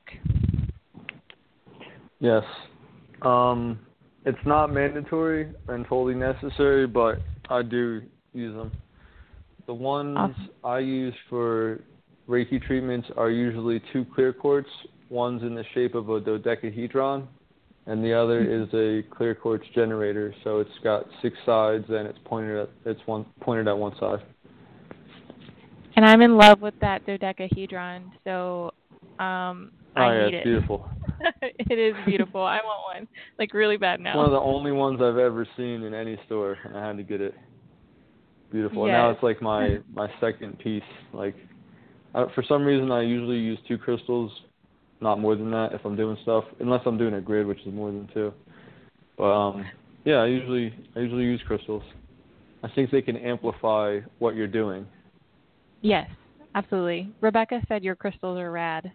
Speaker 2: Yes. It's not mandatory and totally necessary, but I do use them. The ones I use for Reiki treatments are usually 2 clear quartz. One's in the shape of a dodecahedron, and the other is a clear quartz generator. So it's got 6 sides, and it's pointed at one side.
Speaker 1: And I'm in love with that dodecahedron, so I need it.
Speaker 2: It's beautiful.
Speaker 1: It is beautiful. I want one, like really bad now.
Speaker 2: It's one of the only ones I've ever seen in any store, and I had to get it. Beautiful.
Speaker 1: Yes.
Speaker 2: And now it's like my second piece. Like, for some reason, I usually use 2 crystals, not more than that, if I'm doing stuff, unless I'm doing a grid, which is more than 2. But yeah, I usually use crystals. I think they can amplify what you're doing.
Speaker 1: Yes, absolutely. Rebecca said your crystals are rad.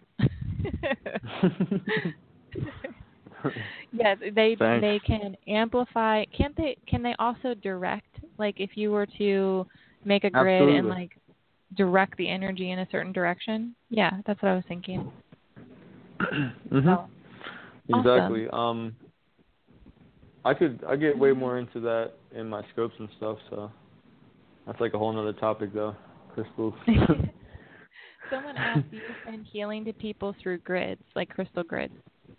Speaker 1: Yes, they can amplify. Can they also direct? Like if you were to make a grid
Speaker 2: Absolutely.
Speaker 1: and like direct the energy in a certain direction? Yeah, that's what I was thinking.
Speaker 2: Oh, exactly.
Speaker 1: Awesome.
Speaker 2: I get way more into that in my scopes and stuff, so that's like a whole nother topic though. Crystals.
Speaker 1: Someone asked, do you send healing to people through grids, like crystal grids?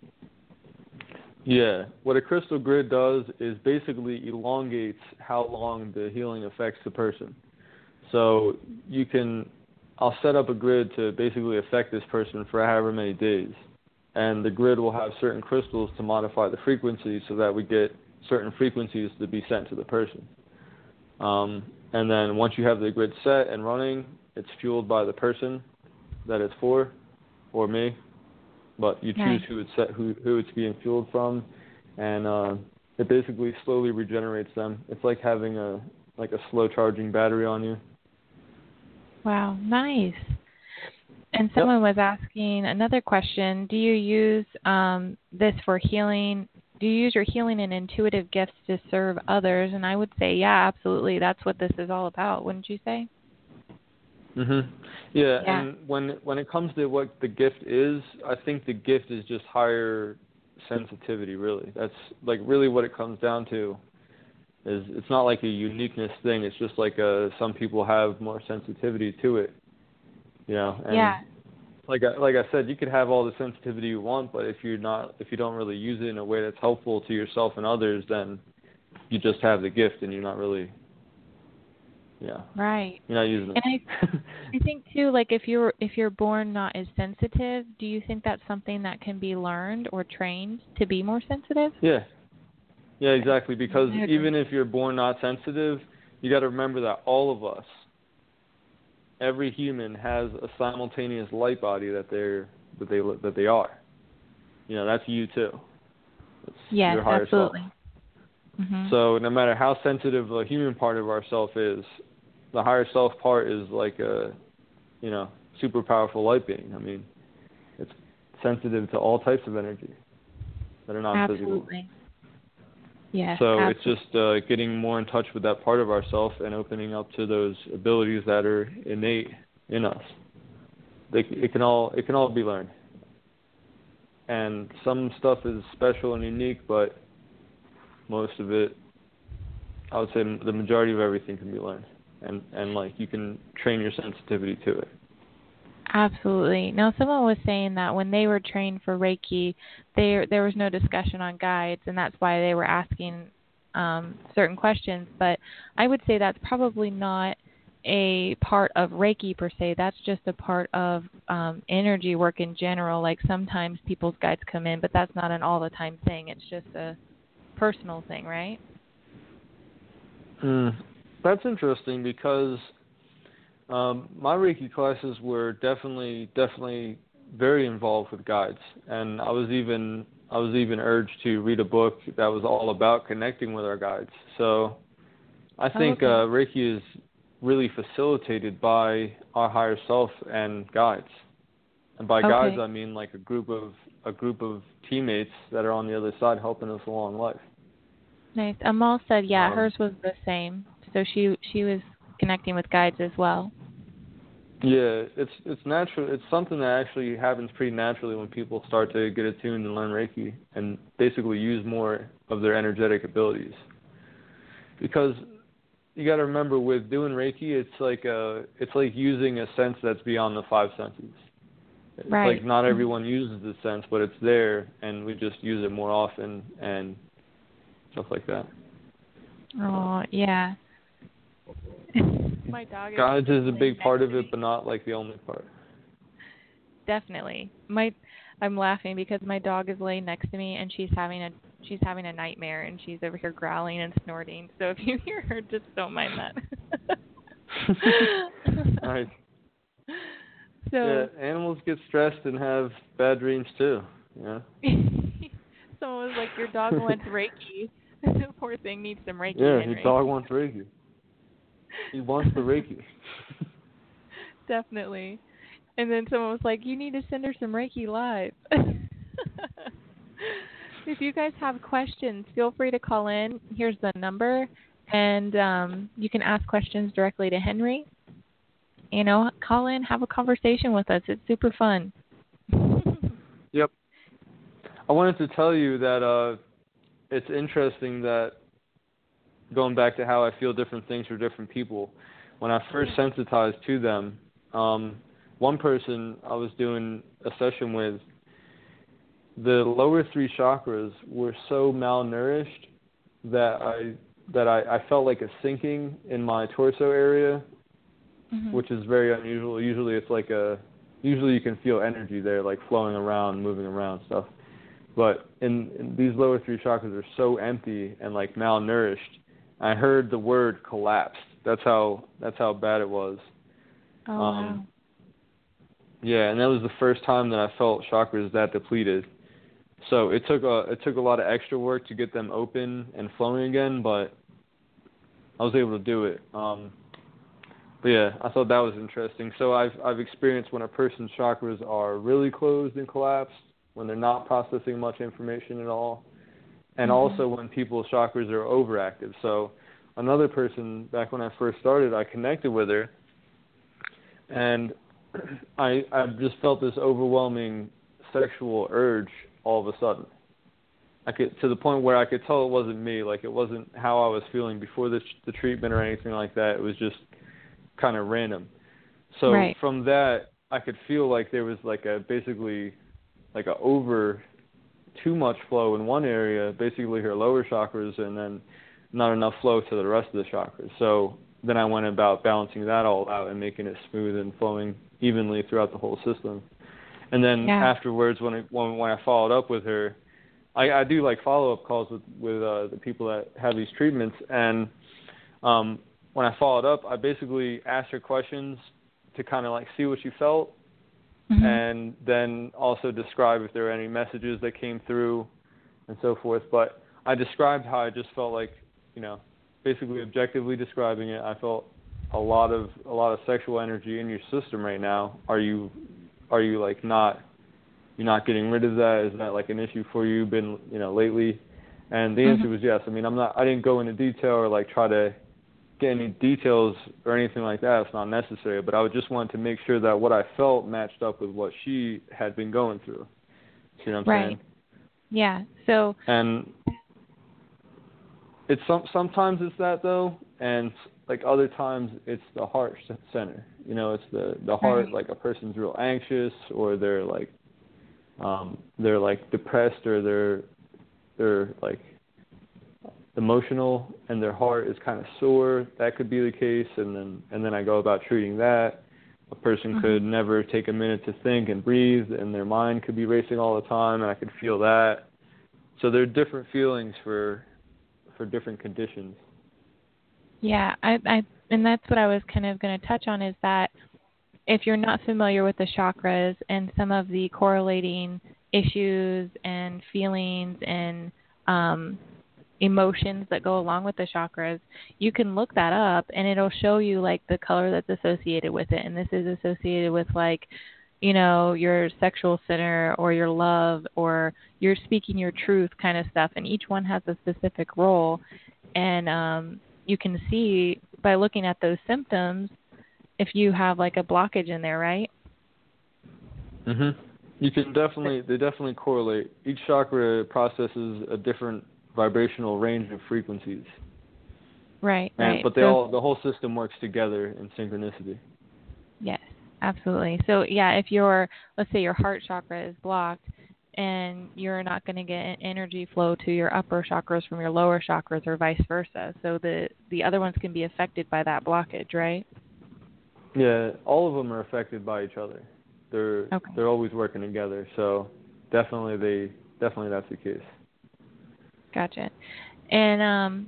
Speaker 2: Yeah. What a crystal grid does is basically elongates how long the healing affects the person. So I'll set up a grid to basically affect this person for however many days. And the grid will have certain crystals to modify the frequency so that we get certain frequencies to be sent to the person. And then once you have the grid set and running, it's fueled by the person that it's for, or me. But you choose who it's being fueled from, and it basically slowly regenerates them. It's like having a slow charging battery on you.
Speaker 1: Wow, nice. And someone was asking another question. Do you use this for healing? Do you use your healing and intuitive gifts to serve others? And I would say, yeah, absolutely. That's what this is all about, wouldn't you say?
Speaker 2: Mhm. Yeah, and when it comes to what the gift is, I think the gift is just higher sensitivity, really. That's like really what it comes down to. Is it's not like a uniqueness thing. It's just like some people have more sensitivity to it, you know. And like I said, you could have all the sensitivity you want, but if you don't really use it in a way that's helpful to yourself and others, then you just have the gift and you're not really,
Speaker 1: right.
Speaker 2: you're not using it.
Speaker 1: And I think too, like if you're born not as sensitive, do you think that's something that can be learned or trained to be more sensitive?
Speaker 2: Yeah, exactly. Because even if you're born not sensitive, you got to remember that all of us, every human, has a simultaneous light body that they are. You know, that's you too. It's your higher
Speaker 1: absolutely.
Speaker 2: self. Mm-hmm. So no matter how sensitive the human part of ourself is, the higher self part is like a, super powerful light being. I mean, it's sensitive to all types of energy that are not physical.
Speaker 1: Absolutely. Yes,
Speaker 2: so
Speaker 1: absolutely.
Speaker 2: It's just getting more in touch with that part of ourselves and opening up to those abilities that are innate in us. It can all be learned. And some stuff is special and unique, but most of it, I would say the majority of everything can be learned. And like you can train your sensitivity to it.
Speaker 1: Absolutely. Now, someone was saying that when they were trained for Reiki, there was no discussion on guides, and that's why they were asking certain questions. But I would say that's probably not a part of Reiki per se. That's just a part of energy work in general. Like sometimes people's guides come in, but that's not an all-the-time thing. It's just a personal thing, right?
Speaker 2: That's interesting because my Reiki classes were definitely very involved with guides, and I was even urged to read a book that was all about connecting with our guides. So I think Reiki is really facilitated by our higher self and guides. And by guides, I mean like a group of teammates that are on the other side helping us along life.
Speaker 1: Nice. Amal said, hers was the same. So she was connecting with guides as well.
Speaker 2: Yeah, it's natural. It's something that actually happens pretty naturally when people start to get attuned and learn Reiki and basically use more of their energetic abilities. Because you got to remember, with doing Reiki, it's like using a sense that's beyond the five senses. It's like not everyone uses the sense, but it's there, and we just use it more often and stuff like that.
Speaker 1: Oh, yeah. My dog
Speaker 2: guides is a big part of it, but not like the only part.
Speaker 1: Definitely. I'm laughing because my dog is laying next to me and she's having a nightmare and she's over here growling and snorting. So if you hear her, just don't mind that.
Speaker 2: Nice.
Speaker 1: So
Speaker 2: yeah, animals get stressed and have bad dreams too. Yeah.
Speaker 1: Someone was like, "Your dog wants Reiki." Poor thing needs some Reiki.
Speaker 2: Yeah,
Speaker 1: Henry.
Speaker 2: your dog wants Reiki. He wants the Reiki.
Speaker 1: Definitely. And then someone was like, "You need to send her some Reiki live." If you guys have questions, feel free to call in. Here's the number, and you can ask questions directly to Henry. Call in, have a conversation with us. It's super fun.
Speaker 2: Yep. I wanted to tell you that it's interesting that, going back to how I feel different things for different people, when I first sensitized to them, one person I was doing a session with, the lower three chakras were so malnourished that I felt like a sinking in my torso area, which is very unusual. Usually usually you can feel energy there, like flowing around, moving around, stuff. But in these lower three chakras are so empty and like malnourished. I heard the word collapsed. That's how bad it was.
Speaker 1: Oh, wow.
Speaker 2: Yeah, and that was the first time that I felt chakras that depleted. So it took a lot of extra work to get them open and flowing again, but I was able to do it. But yeah, I thought that was interesting. So I've experienced when a person's chakras are really closed and collapsed, when they're not processing much information at all, and also when people's chakras are overactive. So another person, back when I first started, I connected with her, and I just felt this overwhelming sexual urge all of a sudden. To the point where I could tell it wasn't me, like it wasn't how I was feeling before the treatment or anything like that. It was just kind of random. So from that, I could feel like there was basically a over too much flow in one area, basically her lower chakras, and then not enough flow to the rest of the chakras. So then I went about balancing that all out and making it smooth and flowing evenly throughout the whole system. And then afterwards, when I followed up with her, I do follow-up calls with the people that have these treatments, and when I followed up, I basically asked her questions to kind of see what she felt, and then also describe if there were any messages that came through and so forth. But I described how I just felt basically objectively describing it, I felt a lot of sexual energy in your system right now. Are you you're not getting rid of that? Is that an issue for you been lately? And the answer was yes. I mean, I didn't go into detail or try to get any details or anything like that. It's not necessary, but I would just want to make sure that what I felt matched up with what she had been going through. You know what I'm saying?
Speaker 1: Yeah. So. And
Speaker 2: it's sometimes it's that though, and other times it's the heart center. It's the heart. A person's real anxious, or they're depressed, or they're emotional, and their heart is kind of sore. That could be the case, and then I go about treating that. A person could never take a minute to think and breathe, and their mind could be racing all the time, and I could feel that. So there are different feelings for different conditions.
Speaker 1: Yeah, and that's what I was kind of going to touch on, is that if you're not familiar with the chakras and some of the correlating issues and feelings and emotions that go along with the chakras, you can look that up and it'll show you the color that's associated with it. And this is associated with your sexual center or your love or you're speaking your truth kind of stuff. And each one has a specific role. And you can see by looking at those symptoms if you have a blockage in there, right?
Speaker 2: You can they definitely correlate. Each chakra processes a different vibrational range of frequencies.
Speaker 1: Right.
Speaker 2: But the whole system works together in synchronicity.
Speaker 1: Yes, absolutely. So if let's say your heart chakra is blocked and you're not going to get an energy flow to your upper chakras from your lower chakras or vice versa. So the other ones can be affected by that blockage, right?
Speaker 2: Yeah, all of them are affected by each other. They're always working together. So definitely that's the case.
Speaker 1: Gotcha. And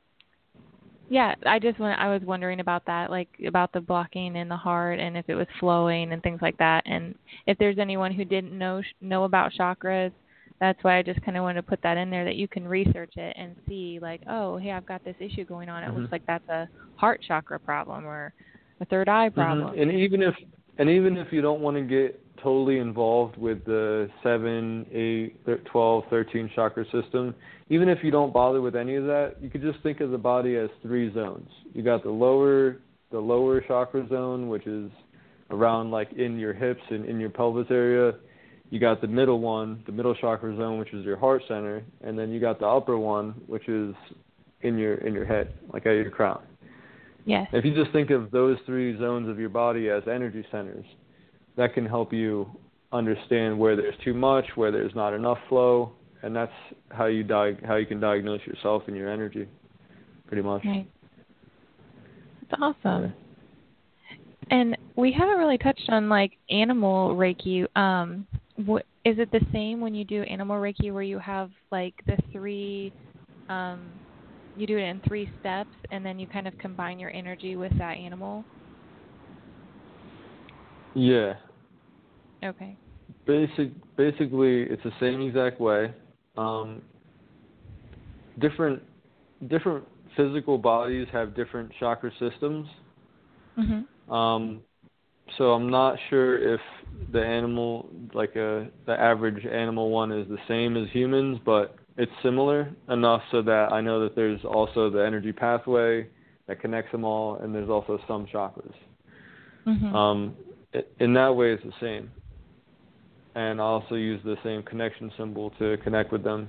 Speaker 1: I was wondering about that, about the blocking in the heart and if it was flowing and things like that. And if there's anyone who didn't know about chakras, that's why I just kind of wanted to put that in there, that you can research it and see oh, hey, I've got this issue going on. It looks like that's a heart chakra problem or a third eye problem.
Speaker 2: And even if you don't want to get totally involved with the 7, 8, 12, 13 chakra system, even if you don't bother with any of that, you could just think of the body as 3 zones. You got the lower chakra zone, which is around in your hips and in your pelvis area. You got the middle one, the middle chakra zone, which is your heart center, and then you got the upper one, which is in your head, at your crown.
Speaker 1: Yes.
Speaker 2: If you just think of those 3 zones of your body as energy centers, that can help you understand where there's too much, where there's not enough flow, and that's how you can diagnose yourself and your energy, pretty much.
Speaker 1: Right. That's awesome. Yeah. And we haven't really touched on animal Reiki. Is it the same when you do animal Reiki, where you have the 3? You do it in 3 steps, and then you kind of combine your energy with that animal?
Speaker 2: Yeah.
Speaker 1: Okay.
Speaker 2: Basically, it's the same exact way. Different physical bodies have different chakra systems. So I'm not sure if the animal, like the average animal one, is the same as humans, but it's similar enough so that I know that there's also the energy pathway that connects them all, and there's also some chakras. In that way, it's the same. And I also use the same connection symbol to connect with them.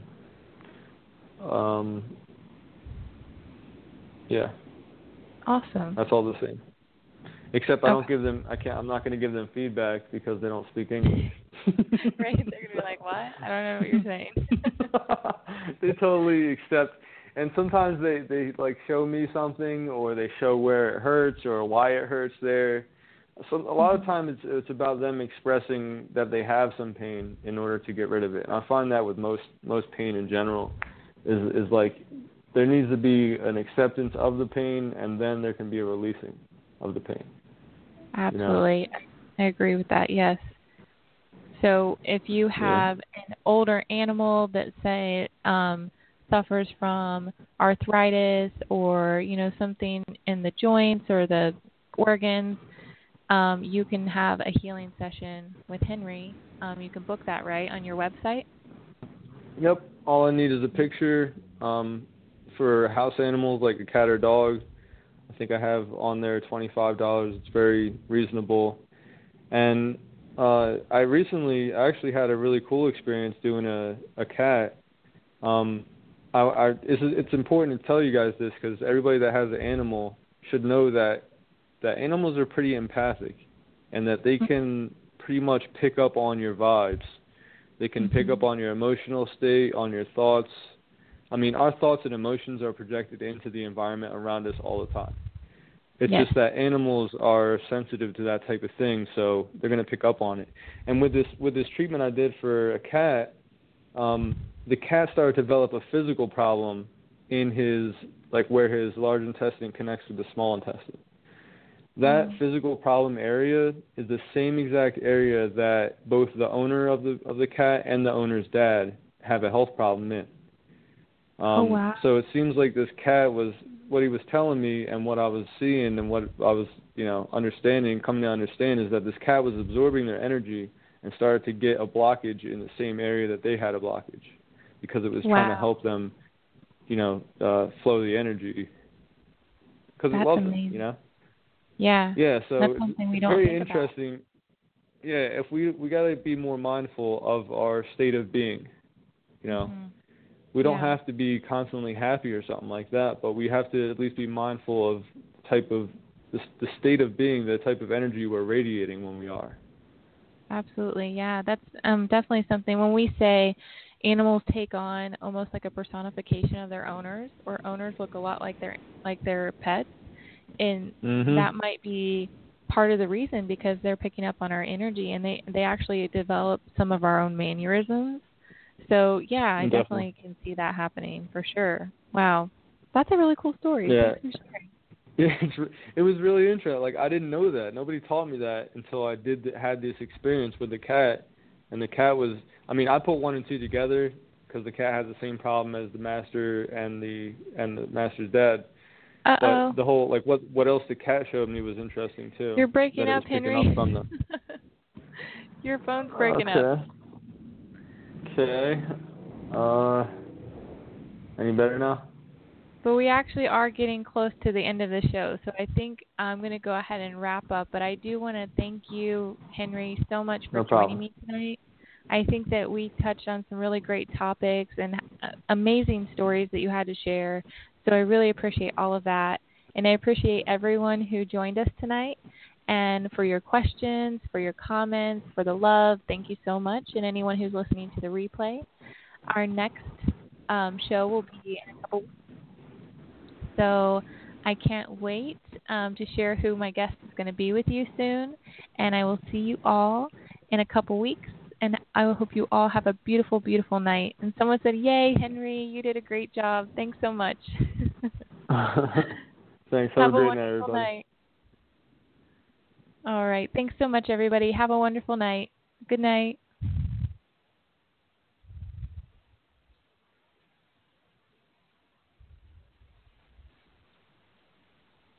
Speaker 2: Yeah.
Speaker 1: Awesome.
Speaker 2: That's all the same. Except I don't give them. I'm not going to give them feedback because they don't speak English.
Speaker 1: Right? They're going to be like, "What? I don't know what you're saying."
Speaker 2: They totally accept. And sometimes they like show me something, or they show where it hurts or why it hurts there. So a lot of times it's about them expressing that they have some pain in order to get rid of it. And I find that with most pain in general is like there needs to be an acceptance of the pain, and then there can be a releasing of the pain.
Speaker 1: Absolutely. You know? I agree with that, yes. So if you have an older animal that, say, suffers from arthritis or, something in the joints or the organs, you can have a healing session with Henry. You can book that, right, on your website?
Speaker 2: Yep. All I need is a picture. For house animals like a cat or dog, I think I have on there $25. It's very reasonable. And I actually had a really cool experience doing a cat. It's important to tell you guys this because everybody that has an animal should know that animals are pretty empathic and that they can pretty much pick up on your vibes. They can pick up on your emotional state, on your thoughts. I mean, our thoughts and emotions are projected into the environment around us all the time. It's just that animals are sensitive to that type of thing, so they're going to pick up on it. And with this treatment I did for a cat, the cat started to develop a physical problem in where his large intestine connects with the small intestine. That physical problem area is the same exact area that both the owner of the cat and the owner's dad have a health problem in.
Speaker 1: Wow.
Speaker 2: So it seems like this cat was, what he was telling me and what I was seeing and what I was, coming to understand is that this cat was absorbing their energy and started to get a blockage in the same area that they had a blockage because it was trying to help them, flow the energy. Because it loves them,
Speaker 1: Yeah.
Speaker 2: Yeah, so
Speaker 1: that's something we don't
Speaker 2: very
Speaker 1: think
Speaker 2: interesting.
Speaker 1: About.
Speaker 2: Yeah, if we got to be more mindful of our state of being, We don't have to be constantly happy or something like that, but we have to at least be mindful of the state of being, the type of energy we're radiating when we are.
Speaker 1: Absolutely, yeah. That's definitely something. When we say animals take on almost like a personification of their owners, or owners look a lot like their pets, and that might be part of the reason because they're picking up on our energy, and they actually develop some of our own mannerisms. So, yeah, I definitely can see that happening for sure. Wow. That's a really cool story.
Speaker 2: Yeah.
Speaker 1: Thanks for sharing.
Speaker 2: Yeah, it was really interesting. Like, I didn't know that. Nobody taught me that until I had this experience with the cat. And the cat was, I put one and two together because the cat has the same problem as the master and the master's dad.
Speaker 1: Uh-oh.
Speaker 2: But the whole, what else the cat showed me was interesting, too.
Speaker 1: You're breaking up, Henry.
Speaker 2: Up from them.
Speaker 1: Your phone's breaking up.
Speaker 2: Okay. Any better now?
Speaker 1: But we actually are getting close to the end of the show, so I think I'm going to go ahead and wrap up. But I do want to thank you, Henry, so much for joining me tonight. I think that we touched on some really great topics and amazing stories that you had to share. So I really appreciate all of that. And I appreciate everyone who joined us tonight. And for your questions, for your comments, for the love, thank you so much. And anyone who's listening to the replay, our next show will be in a couple weeks. So I can't wait to share who my guest is going to be with you soon. And I will see you all in a couple weeks. And I hope you all have a beautiful, beautiful night. And someone said, "Yay, Henry, you did a great job. Thanks so much."
Speaker 2: Thanks.
Speaker 1: Have a
Speaker 2: great
Speaker 1: wonderful
Speaker 2: night, everybody.
Speaker 1: night. All right. Thanks so much, everybody. Have a wonderful night. Good night.